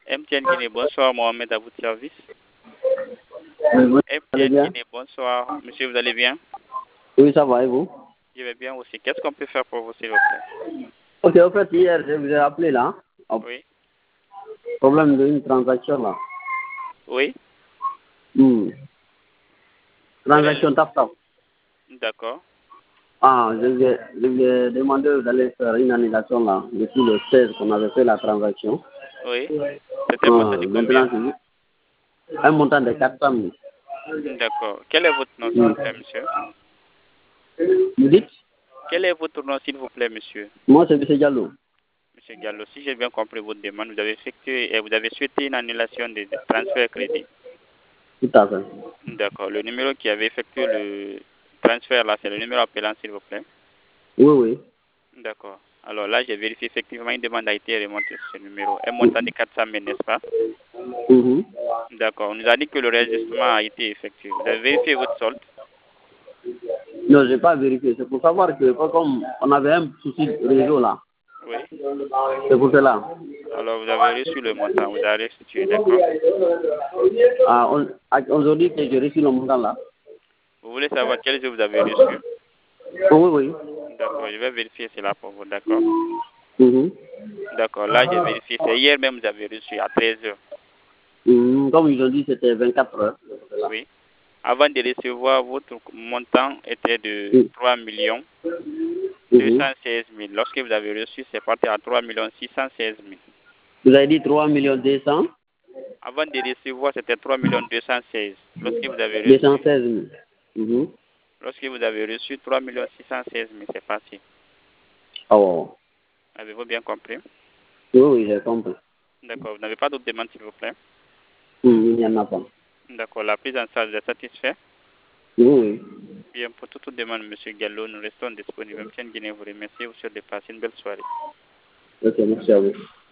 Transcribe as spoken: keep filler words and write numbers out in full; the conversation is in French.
M T N Guinée, bonsoir, Mohamed à votre service. Oui, vous M T allez N bien? Guinée, bonsoir. Monsieur, vous allez bien? Oui, ça va, et vous? Je vais bien aussi. Qu'est-ce qu'on peut faire pour vous, s'il vous plaît? Ok, en fait, hier, je vous ai appelé là, au Oui. problème d'une transaction là. Oui. Hmm. Quel est Transaction tap tap. le... D'accord. Ah, je lui ai, je lui ai demandé d'aller faire une annulation là, depuis le seize qu'on avait fait la transaction. Oui. C'était un montant Ah, de combien? maintenant, c'est un montant de quatre cent mille. D'accord. Quel est votre nom, s'il Hmm. vous plaît, monsieur? Vous dites? Quel est votre nom, s'il vous plaît, monsieur? Moi, c'est M. Diallo. Monsieur Gallo, si j'ai bien compris votre demande, vous avez effectué et vous avez souhaité une annulation des des transferts crédits. Tout à fait. D'accord. Le numéro qui avait effectué le transfert là, c'est le numéro appelant, s'il vous plaît. Oui, oui. D'accord. Alors là, j'ai vérifié effectivement une demande a été remontée sur ce numéro. Un montant de quatre cent mille, n'est-ce pas? Mhm. D'accord. On nous a dit que le registrement a été effectué. Vous avez vérifié votre solde? Non, je n'ai pas vérifié. C'est pour savoir que, comme on avait un souci de réseau là, Oui. c'est pour cela. Alors vous avez reçu le montant, vous avez restitué, d'accord? Ah, on- à- aujourd'hui que j'ai reçu le montant là. Vous voulez savoir quel jour vous avez reçu? Oh, oui, oui. D'accord, je vais vérifier cela pour vous, d'accord? Mhm. D'accord, là j'ai vérifié. C'est hier même vous avez reçu à treize heures. Mhm. Comme ils ont dit, c'était vingt-quatre heures. Oui. Avant de recevoir, votre montant était de Mhm. trois millions deux Mhm. cent seize mille. Lorsque vous avez reçu, c'est parti à trois millions six cent seize mille. Vous avez dit trois millions deux cents, Avant de recevoir, c'était trois millions deux cent seize. Lorsque vous avez deux cent reçu, seize mille. Mhm. lorsque vous avez reçu trois millions six cent seize mille, c'est parti. Oh. Avez-vous bien compris? Oui, oui, j'ai compris. D'accord. Vous n'avez pas d'autres demandes, s'il vous plaît? Mhm, il n'y en a pas. D'accord. La prise en charge est satisfaite? Oui, oui. Bien, pour toute demande, M. Gallo, nous restons disponibles. M. Guinée vous remercie. Vous souhaite de passer une belle soirée. Ok, merci à vous.